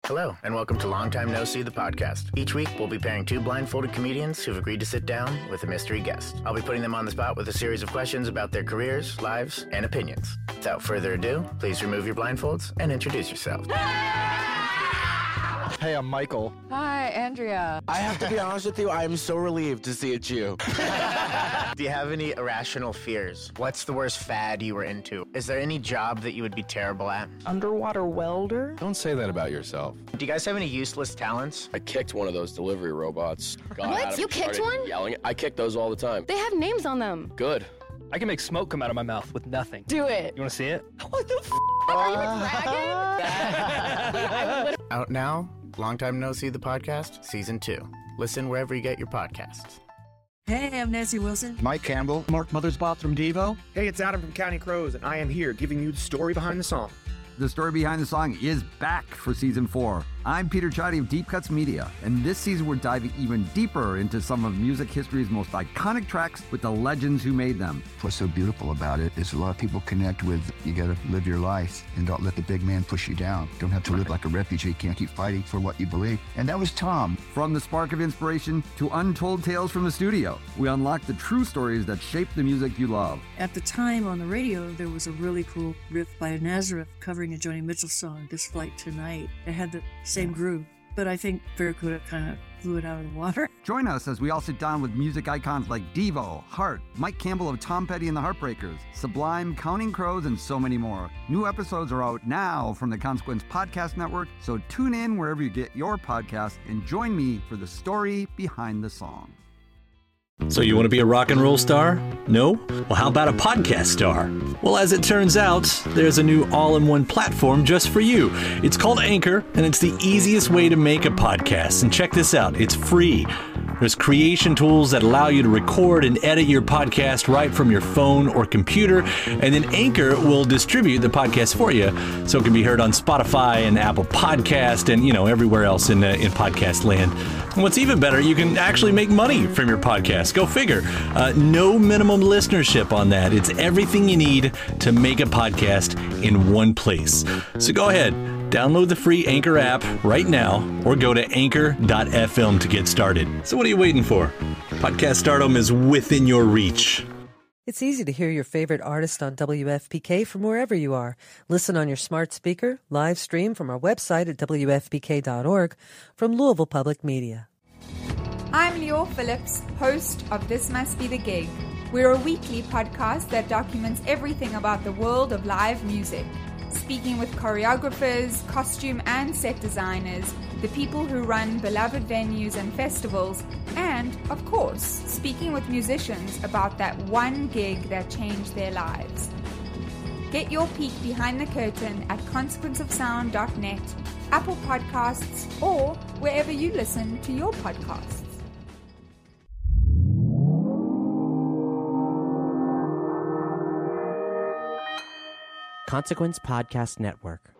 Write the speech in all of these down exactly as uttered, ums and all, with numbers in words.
Hello, and welcome to Long Time No See, the podcast. Each week, we'll be pairing two blindfolded comedians who've agreed to sit down with a mystery guest. I'll be putting them on the spot with a series of questions about their careers, lives, and opinions. Without further ado, please remove your blindfolds and introduce yourself. Hey, I'm Michael. Hi, Andrea. I have to be honest with you, I am so relieved to see it's you. Do you have any irrational fears? What's the worst fad you were into? Is there any job that you would be terrible at? Underwater welder? Don't say that about yourself. Do you guys have any useless talents? I kicked one of those delivery robots. Got What? at him, You kicked started one? Yelling. I kick those all the time. They have names on them. Good. I can make smoke come out of my mouth with nothing. Do it. You want to see it? What the f***? Are you a dragon? Out now, Long Time No See, the podcast, season two. Listen wherever you get your podcasts. Hey, I'm Nancy Wilson. Mike Campbell. Mark Mothersbaugh from Devo. Hey, it's Adam from County Crows, and I am here giving you the story behind the song. The story behind the song is back for season four. I'm Peter Chadi of Deep Cuts Media, and this season we're diving even deeper into some of music history's most iconic tracks with the legends who made them. What's so beautiful about it is a lot of people connect with, you gotta live your life and don't let the big man push you down. Don't have to live like a refugee, can't keep fighting for what you believe. And that was Tom. From the spark of inspiration to untold tales from the studio, we unlock the true stories that shape the music you love. At the time on the radio, there was a really cool riff by Nazareth covering a Joni Mitchell song, This Flight Tonight. It had the same groove, but I think Barracuda kind of blew it out of the water. Join us as we all sit down with music icons like Devo, Heart, Mike Campbell of Tom Petty and the Heartbreakers, Sublime, Counting Crows, and so many more. New episodes are out now from the Consequence Podcast Network, so tune in wherever you get your podcast and join me for the story behind the song. So you want to be a rock and roll star? No? Well, how about a podcast star? Well, as it turns out, there's a new all-in-one platform just for you. It's called Anchor, and it's the easiest way to make a podcast. And check this out, it's free. There's creation tools that allow you to record and edit your podcast right from your phone or computer, and then Anchor will distribute the podcast for you so it can be heard on Spotify and Apple Podcast and, you know, everywhere else in, uh, in podcast land. And what's even better, you can actually make money from your podcast. Go figure. Uh, no minimum listenership on that. It's everything you need to make a podcast in one place. So go ahead. Download the free Anchor app right now or go to anchor dot f m to get started. So what are you waiting for? Podcast stardom is within your reach. It's easy to hear your favorite artist on W F P K from wherever you are. Listen on your smart speaker, live stream from our website at w f p k dot org from Louisville Public Media. I'm Lior Phillips, host of This Must Be the Gig. We're a weekly podcast that documents everything about the world of live music. Speaking with choreographers, costume and set designers, the people who run beloved venues and festivals, and, of course, speaking with musicians about that one gig that changed their lives. Get your peek behind the curtain at consequence of sound dot net, Apple Podcasts, or wherever you listen to your podcasts. Consequence Podcast Network.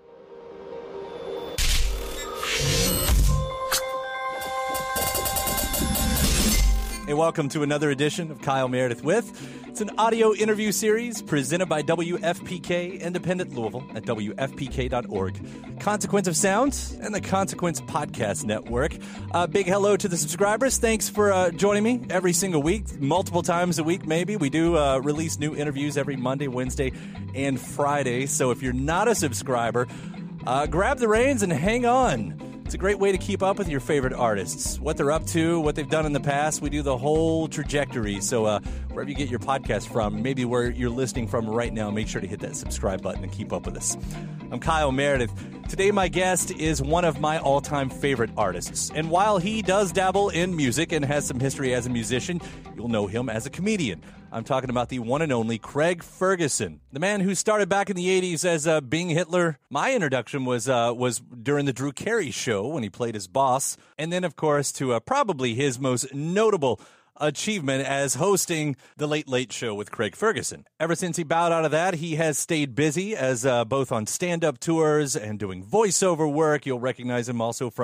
Hey, welcome to another edition of Kyle Meredith With. It's an audio interview series presented by W F P K Independent Louisville at w f p k dot org. Consequence of Sound and the Consequence Podcast Network. Uh, big hello to the subscribers. Thanks for uh, joining me every single week, multiple times a week maybe. We do uh, release new interviews every Monday, Wednesday, and Friday. So if you're not a subscriber, uh, grab the reins and hang on. It's a great way to keep up with your favorite artists, what they're up to, what they've done in the past. We do the whole trajectory. So uh, wherever you get your podcast from, maybe where you're listening from right now, make sure to hit that subscribe button and keep up with us. I'm Kyle Meredith. Today, my guest is one of my all-time favorite artists. And while he does dabble in music and has some history as a musician, you'll know him as a comedian. I'm talking about the one and only Craig Ferguson, the man who started back in the eighties as uh, Bing Hitler. My introduction was uh, was during the Drew Carey show when he played his boss. And then, of course, to uh, probably his most notable achievement as hosting The Late Late Show with Craig Ferguson. Ever since he bowed out of that, he has stayed busy as uh, both on stand-up tours and doing voiceover work. You'll recognize him also from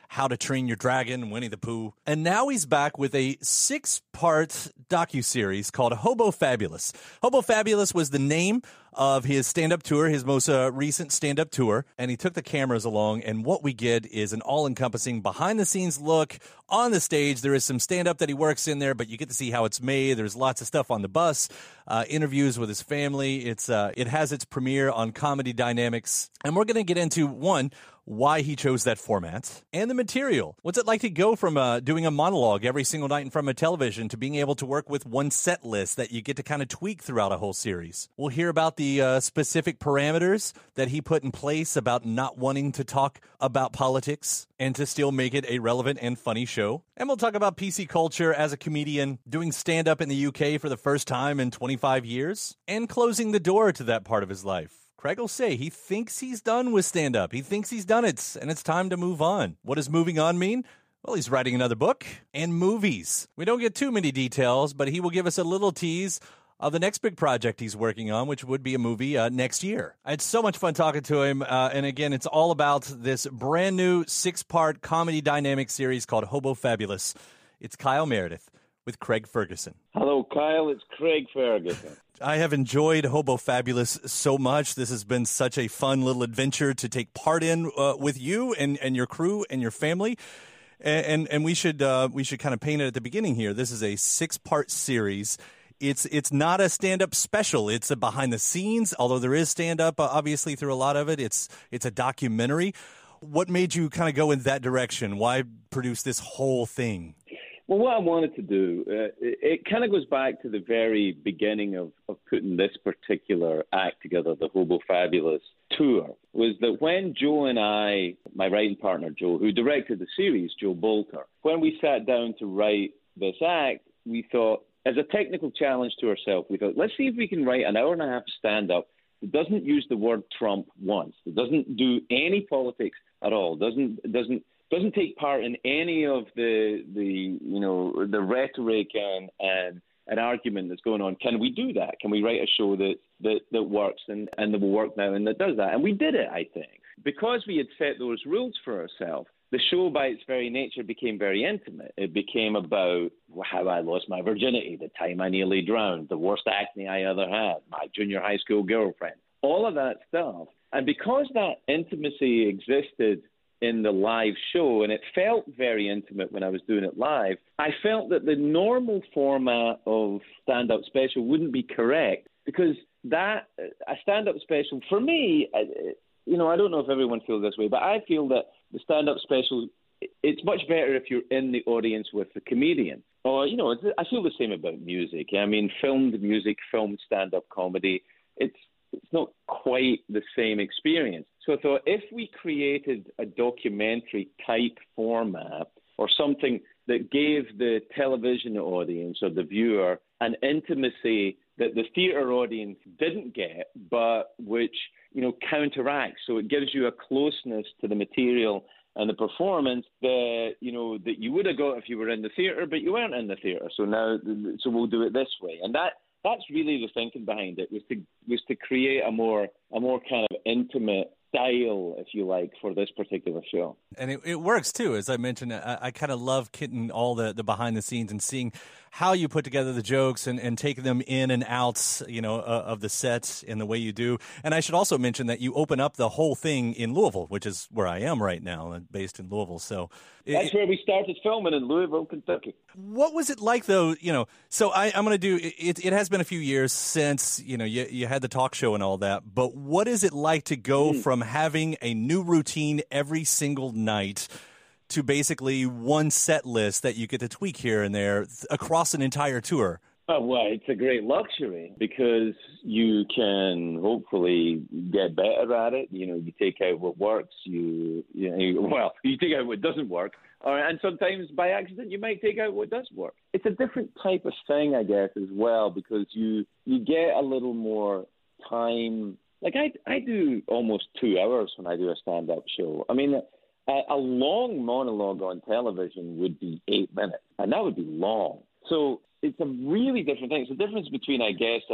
How to Train Your Dragon, Winnie the Pooh. And now he's back with a six-part docuseries called Hobo Fabulous. Hobo Fabulous was the name of his stand-up tour, his most uh, recent stand-up tour, and he took the cameras along, and what we get is an all-encompassing behind-the-scenes look on the stage. There is some stand-up that he works in there, but you get to see how it's made. There's lots of stuff on the bus, uh, interviews with his family. It's uh, it has its premiere on Comedy Dynamics, and we're going to get into, one, why he chose that format, and the material. What's it like to go from uh, doing a monologue every single night in front of a television to being able to work with one set list that you get to kind of tweak throughout a whole series? We'll hear about the uh, specific parameters that he put in place about not wanting to talk about politics and to still make it a relevant and funny show. And we'll talk about P C culture as a comedian, doing stand-up in the U K for the first time in twenty-five years, and closing the door to that part of his life. Craig will say he thinks he's done with stand-up. He thinks he's done it, and it's time to move on. What does moving on mean? Well, he's writing another book and movies. We don't get too many details, but he will give us a little tease of the next big project he's working on, which would be a movie uh, next year. I had so much fun talking to him, uh, and again, it's all about this brand new six-part comedy dynamic series called Hobo Fabulous. It's Kyle Meredith with Craig Ferguson. Hello, Kyle. It's Craig Ferguson. I have enjoyed Hobo Fabulous so much. This has been such a fun little adventure to take part in uh, with you and, and your crew and your family. And and, and we should uh, we should kind of paint it at the beginning here. This is a six-part series. It's it's not a stand-up special. It's a behind the scenes, although there is stand-up uh, obviously through a lot of it. It's it's a documentary. What made you kind of go in that direction? Why produce this whole thing? Well, what I wanted to do, uh, it, it kind of goes back to the very beginning of, of putting this particular act together, the Hobo Fabulous tour, was that when Joe and I, my writing partner Joe, who directed the series, Joe Bolter, when we sat down to write this act, we thought, as a technical challenge to ourselves, we thought, let's see if we can write an hour and a half stand-up that doesn't use the word Trump once, that doesn't do any politics at all, doesn't doesn't doesn't take part in any of the the you know the rhetoric and and an argument that's going on. Can we do that? Can we write a show that that, that works and, and that will work now and that does that? And we did it, I think. Because we had set those rules for ourselves, the show by its very nature became very intimate. It became about how I lost my virginity, the time I nearly drowned, the worst acne I ever had, my junior high school girlfriend, all of that stuff. And because that intimacy existed in the live show, and it felt very intimate when I was doing it live, I felt that the normal format of stand-up special wouldn't be correct, because that, a stand-up special, for me, you know, I don't know if everyone feels this way, but I feel that the stand-up special, it's much better if you're in the audience with the comedian. Or, you know, I feel the same about music. I mean, filmed music, filmed stand-up comedy, it's it's not quite the same experience. So I thought if we created a documentary-type format or something that gave the television audience or the viewer an intimacy that the theatre audience didn't get, but which, you know, counteracts. So it gives you a closeness to the material and the performance that, you know, that you would have got if you were in the theatre, but you weren't in the theatre. So now, so we'll do it this way. And that that's really the thinking behind it, was to was to create a more a more kind of intimate style, if you like, for this particular show. And it, it works, too. As I mentioned, I, I kind of love getting all the, the behind the scenes and seeing how you put together the jokes and, and take them in and out, you know, uh, of the sets in the way you do. And I should also mention that you open up the whole thing in Louisville, which is where I am right now, based in Louisville. So it, That's where we started filming, in Louisville, Kentucky. What was it like, though? You know, so I, I'm going to do it. It has been a few years since, you know, you, you had the talk show and all that. But what is it like to go mm. from having a new routine every single night to basically one set list that you get to tweak here and there across an entire tour? Oh, well, it's a great luxury because you can hopefully get better at it. You know, you take out what works. You, you know, well, you take out what doesn't work. Or, and sometimes by accident, you might take out what does work. It's a different type of thing, I guess, as well, because you you get a little more time. Like I, I do almost two hours when I do a stand-up show. I mean, a, a long monologue on television would be eight minutes, and that would be long. So it's a really different thing. It's a difference between, I guess, a,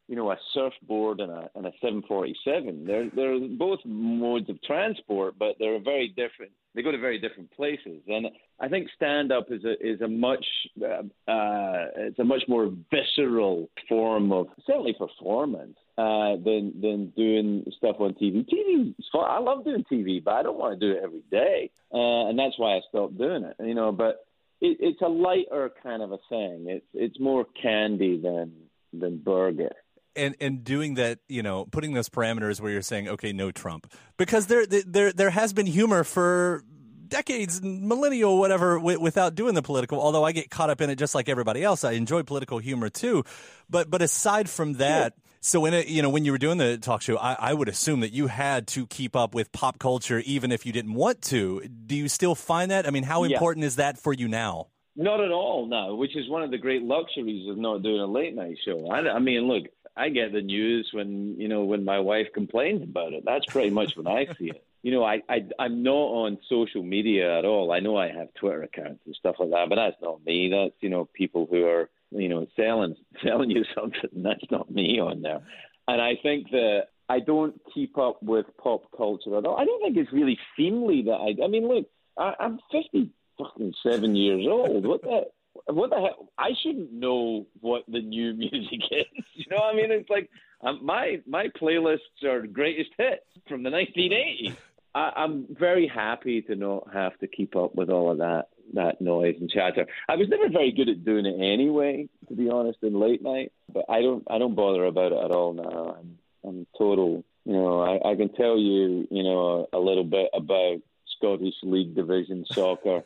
you know, a surfboard and a and a seven forty-seven. They're they're both modes of transport, but they're very different. They go to very different places, and I think stand-up is a is a much uh, uh, it's a much more visceral form of certainly performance uh, than than doing stuff on T V. T V is fun. I love doing T V, but I don't want to do it every day, uh, and that's why I stopped doing it. You know, but it, it's a lighter kind of a thing. It's it's more candy than than burger. And and doing that, you know, putting those parameters where you're saying, okay, no Trump, because there there there has been humor for decades, millennial, whatever, w- without doing the political. Although I get caught up in it just like everybody else. I enjoy political humor too, but but aside from that, yeah. so in a, you know, when you were doing the talk show, I, I would assume that you had to keep up with pop culture, even if you didn't want to. Do you still find that? I mean, how yeah. important is that for you now? Not at all now, which is one of the great luxuries of not doing a late night show. I, I mean, look. I get the news when, you know, when my wife complains about it. That's pretty much when I see it. You know, I, I, I'm not on social media at all. I know I have Twitter accounts and stuff like that, but that's not me. That's, you know, people who are, you know, selling selling you something. That's not me on there. And I think that I don't keep up with pop culture at all. I don't think it's really seemly that I, I mean, look, I, I'm fifty-seven years old. What the What the hell? I shouldn't know what the new music is. You know what I mean? It's like um, my my playlists are greatest hits from the nineteen eighties. I, I'm very happy to not have to keep up with all of that that noise and chatter. I was never very good at doing it anyway, to be honest, in late night. But I don't I don't bother about it at all now. I'm I'm total. You know, I, I can tell you, you know, a, a little bit about Scottish League Division soccer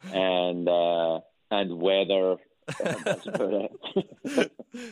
and. Uh, And weather. Uh, that's about it.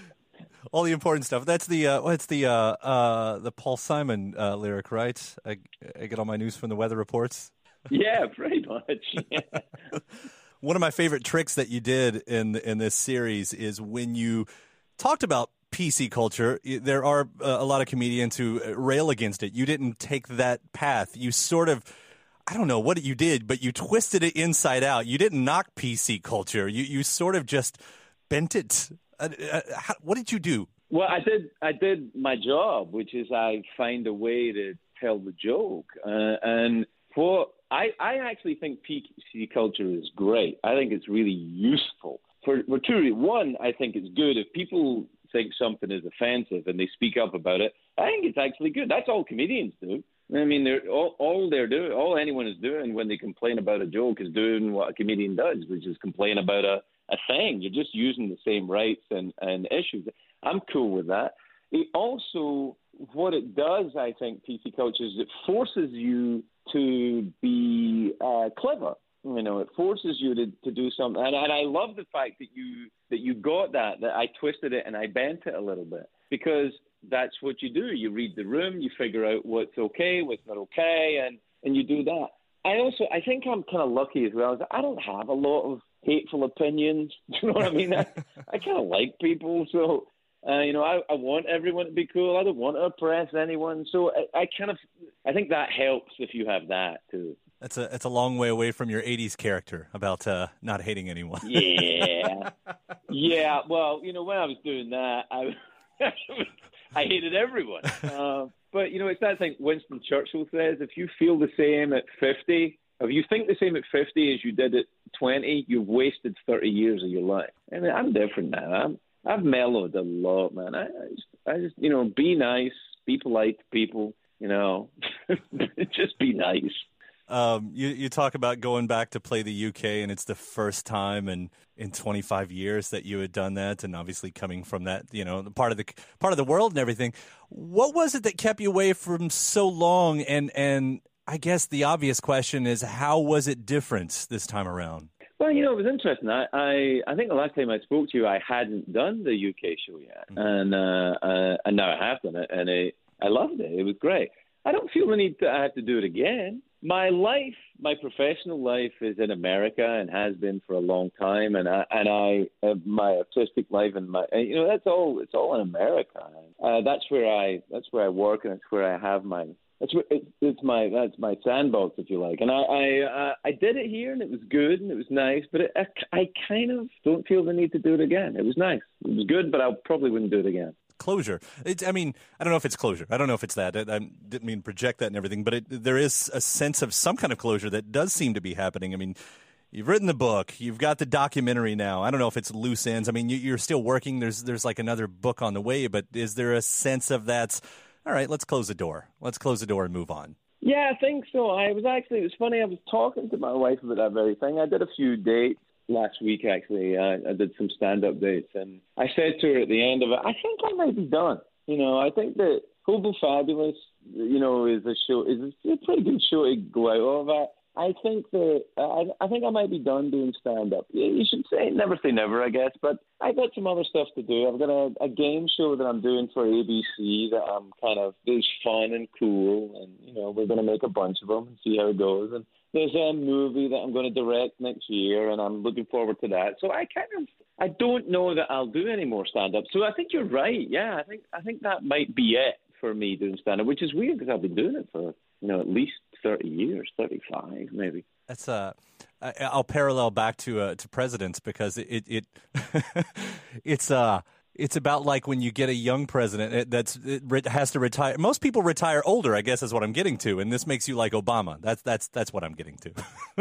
All the important stuff. That's the uh, what's the uh, uh, the Paul Simon uh, lyric, right? I, I get all my news from the weather reports. Yeah, pretty much. Yeah. One of my favorite tricks that you did in in this series is when you talked about P C culture. There are uh, a lot of comedians who rail against it. You didn't take that path. You sort of. I don't know what you did, but you twisted it inside out. You didn't knock P C culture. You you sort of just bent it. Uh, uh, how, what did you do? Well, I did I did my job, which is I find a way to tell the joke. Uh, and what I, I actually think P C culture is great. I think it's really useful. For, for two reasons. One, I think it's good. If people think something is offensive and they speak up about it, I think it's actually good. That's all comedians do. I mean, they're all, all they're doing, all anyone is doing when they complain about a joke is doing what a comedian does, which is complain about a, a thing. You're just using the same rights and, and issues. I'm cool with that. It also, what it does, I think, P C culture, is it forces you to be uh, clever. You know, it forces you to, to do something. And, and I love the fact that you that you got that, that I twisted it and I bent it a little bit, because that's what you do. You read the room, you figure out what's okay, what's not okay, and, and you do that. I also, I think I'm kind of lucky as well. I don't have a lot of hateful opinions. Do you know what I mean? I, I kind of like people, so, uh, you know, I, I want everyone to be cool. I don't want to oppress anyone. So I, I kind of, I think that helps if you have that too. That's a, that's a long way away from your eighties character about uh, not hating anyone. Yeah. Yeah, well, you know, when I was doing that, I I hated everyone. Uh, but, you know, it's that thing Winston Churchill says, if you feel the same at fifty, if you think the same at fifty as you did at twenty, you've wasted thirty years of your life. I mean, I'm different now. I'm, I've mellowed a lot, man. I, I, just, I just, you know, be nice, be polite to people, you know, just be nice. Um, you, you talk about going back to play the U K, and it's the first time in, in twenty-five years that you had done that, and obviously coming from that, you know, part of the part of the world and everything. What was it that kept you away from so long? And and I guess the obvious question is, how was it different this time around? Well, you know, it was interesting. I, I, I think the last time I spoke to you, I hadn't done the U K show yet, mm-hmm. and uh, uh, and now I have done it, and it, I loved it. It was great. I don't feel the need to I have to do it again. My life, my professional life, is in America and has been for a long time, and I and I uh, my artistic life and my you know that's all it's all in America. Uh, that's where I that's where I work, and it's where I have my that's where it, it's my that's my sandbox, if you like. And I I, uh, I did it here, and it was good, and it was nice, but it, I I kind of don't feel the need to do it again. It was nice, it was good, but I probably wouldn't do it again. closure. It's, I mean, I don't know if it's closure. I don't know if it's that. I, I didn't mean to project that and everything, but it, there is a sense of some kind of closure that does seem to be happening. I mean, you've written the book. You've got the documentary now. I don't know if it's loose ends. I mean, you, you're still working. There's there's like another book on the way, but is there a sense of that's, all right, let's close the door. Let's close the door and move on. Yeah, I think so. I was actually, it was funny, I was talking to my wife about that very thing. I did a few dates last week, actually. I, I did some stand-up dates, and I said to her at the end of it, I think I might be done. You know, I think that Hobo Fabulous, you know, is a show, is a pretty good show to go out of. I, I think that I, I think I might be done doing stand-up. You should say never say never, I guess. But I've got some other stuff to do. I've got a, a game show that I'm doing for A B C that I'm kind of is fun and cool, and you know we're going to make a bunch of them and see how it goes. And there's a movie that I'm going to direct next year, and I'm looking forward to that. So I kind of I don't know that I'll do any more stand-up. So I think you're right. Yeah, I think I think that might be it for me doing stand-up, which is weird because I've been doing it for you know at least thirty years, thirty-five maybe. That's uh, I'll parallel back to uh, to presidents because it it, it it's uh it's about like when you get a young president that's it has to retire. Most people retire older, I guess, is what I'm getting to, and this makes you like Obama. That's that's that's what I'm getting to.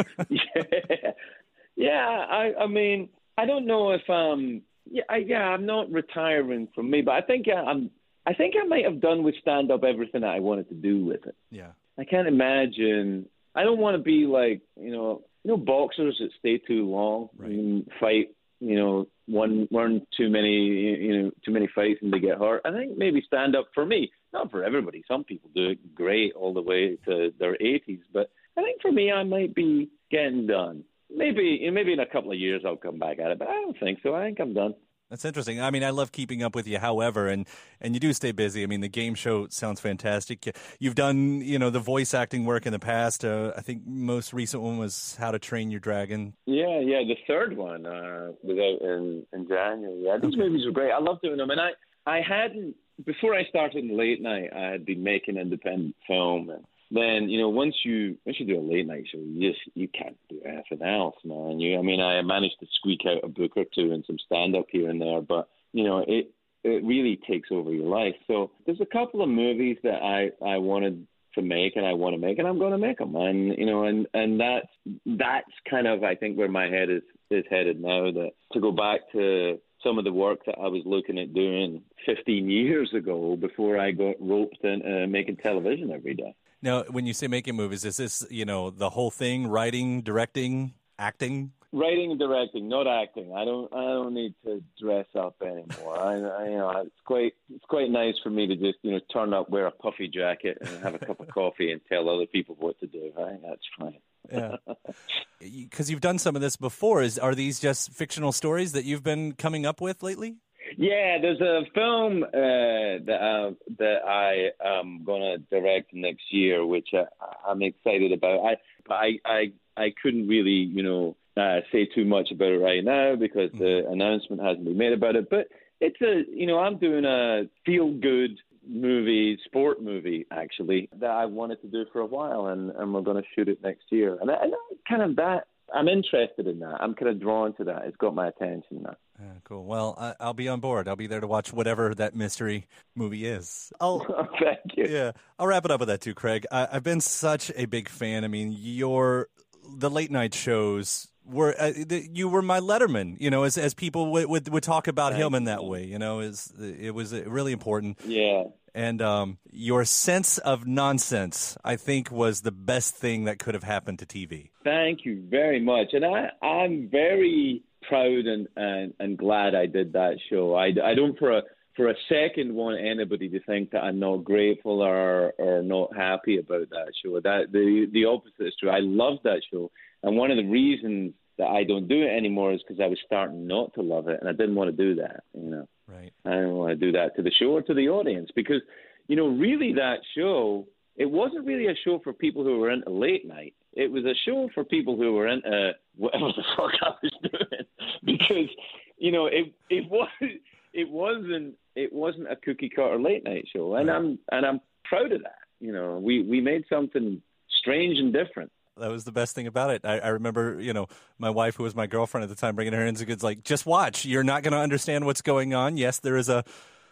yeah, yeah. I I mean I don't know if um yeah I, yeah I'm not retiring from me, but I think uh, I'm I think I might have done with stand up everything that I wanted to do with it. Yeah. I can't imagine. I don't want to be like, you know, you know, boxers that stay too long right. and fight, you know, one, one too many, you know, too many fights and they get hurt. I think maybe stand up for me, not for everybody. Some people do it great all the way to their eighties, but I think for me, I might be getting done. Maybe, you know, maybe in a couple of years I'll come back at it, but I don't think so. I think I'm done. That's interesting. I mean, I love keeping up with you, however, and, and you do stay busy. I mean, the game show sounds fantastic. You've done, you know, the voice acting work in the past. Uh, I think most recent one was How to Train Your Dragon. Yeah, yeah. The third one uh, was out in, in January. Yeah, these movies were great. I love doing them. And I, I hadn't, before I started in late night, I had been making independent film. And then, you know, once you once you do a late night show, you just you can't do anything else, man. You, I mean, I managed to squeak out a book or two and some stand up here and there, but you know, it it really takes over your life. So there's a couple of movies that I, I wanted to make and I want to make, and I'm going to make them. And you know, and and that's that's kind of I think where my head is is headed now. That to go back to some of the work that I was looking at doing fifteen years ago before I got roped into making television every day. Now, when you say making movies, is this, you know, the whole thing, writing, directing, acting? Writing and directing, not acting. I don't I don't need to dress up anymore. I, I you know, it's quite it's quite nice for me to just, you know, turn up, wear a puffy jacket and have a cup of coffee and tell other people what to do. I think that's fine. Yeah. Because you've done some of this before. Is are these just fictional stories that you've been coming up with lately? Yeah, there's a film uh, that uh, that I am gonna direct next year, which I, I'm excited about. I I I, I couldn't really, you know, uh, say too much about it right now because mm-hmm. the announcement hasn't been made about it. But it's a, you know, I'm doing a feel-good movie, sport movie actually that I wanted to do for a while, and, and we're going to shoot it next year. And I, and I kind of that. I'm interested in that. I'm kind of drawn to that. It's got my attention now. Yeah, cool. Well, I, I'll be on board. I'll be there to watch whatever that mystery movie is. I'll, Thank you. Yeah, I'll wrap it up with that too, Craig. I, I've been such a big fan. I mean, your the late night shows were uh, the, you were my Letterman. You know, as as people would would, would talk about Thank him in that you. way. You know, is it was really important. Yeah. And um, your sense of nonsense, I think, was the best thing that could have happened to T V. Thank you very much. And I, I'm very proud and, and, and glad I did that show. I, I don't for a, for a second want anybody to think that I'm not grateful or, or not happy about that show. That the, the opposite is true. I love that show. And one of the reasons that I don't do it anymore is because I was starting not to love it, and I didn't want to do that, you know. Right. I didn't want to do that to the show or to the audience because, you know, really that show, it wasn't really a show for people who were into late night. It was a show for people who were into whatever the fuck I was doing because, you know, it it was it wasn't it wasn't a cookie cutter late night show, and right. I'm and I'm proud of that. You know, we we made something strange and different. That was the best thing about it. I, I remember, you know, my wife, who was my girlfriend at the time, bringing her in and it's like, just watch. You're not going to understand what's going on. Yes, there is a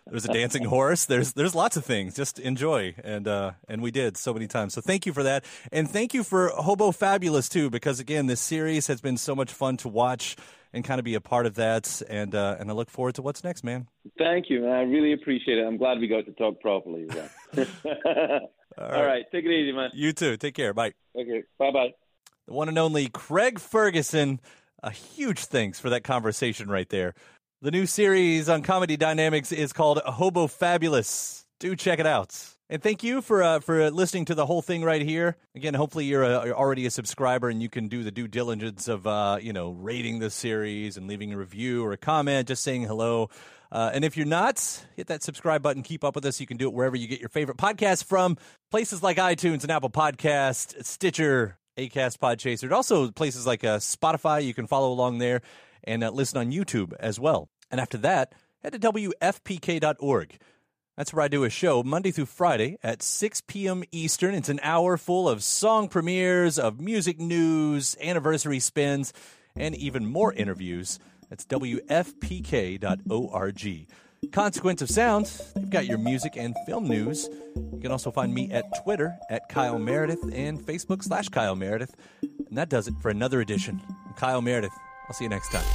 There's a dancing horse. There's there's lots of things. Just enjoy, and uh, and we did so many times. So thank you for that, and thank you for Hobo Fabulous too, because again, this series has been so much fun to watch and kind of be a part of that, and uh, and I look forward to what's next, man. Thank you, man. I really appreciate it. I'm glad we got to talk properly. Yeah. All, right. All right, take it easy, man. You too. Take care. Bye. Okay, bye-bye. The one and only Craig Ferguson. A huge thanks for that conversation right there. The new series on Comedy Dynamics is called Hobo Fabulous. Do check it out. And thank you for uh, for listening to the whole thing right here. Again, hopefully you're, a, you're already a subscriber and you can do the due diligence of uh, you know rating the series and leaving a review or a comment, just saying hello. Uh, and if you're not, hit that subscribe button. Keep up with us. You can do it wherever you get your favorite podcasts from. Places like iTunes and Apple Podcasts, Stitcher, Acast, Podchaser. And also places like uh, Spotify. You can follow along there and uh, listen on YouTube as well. And after that, head to W F P K dot org. That's where I do a show Monday through Friday at six p.m. Eastern. It's an hour full of song premieres, of music news, anniversary spins, and even more interviews. That's W F P K dot org. Consequence of Sound, they've got your music and film news. You can also find me at Twitter at Kyle Meredith and Facebook slash Kyle Meredith. And that does it for another edition. I'm Kyle Meredith. I'll see you next time.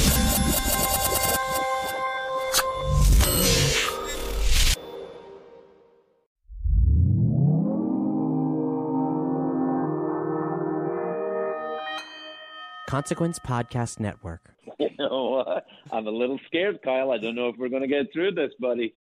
Consequence Podcast Network. You know, uh, I'm a little scared, Kyle. I don't know if we're going to get through this, buddy.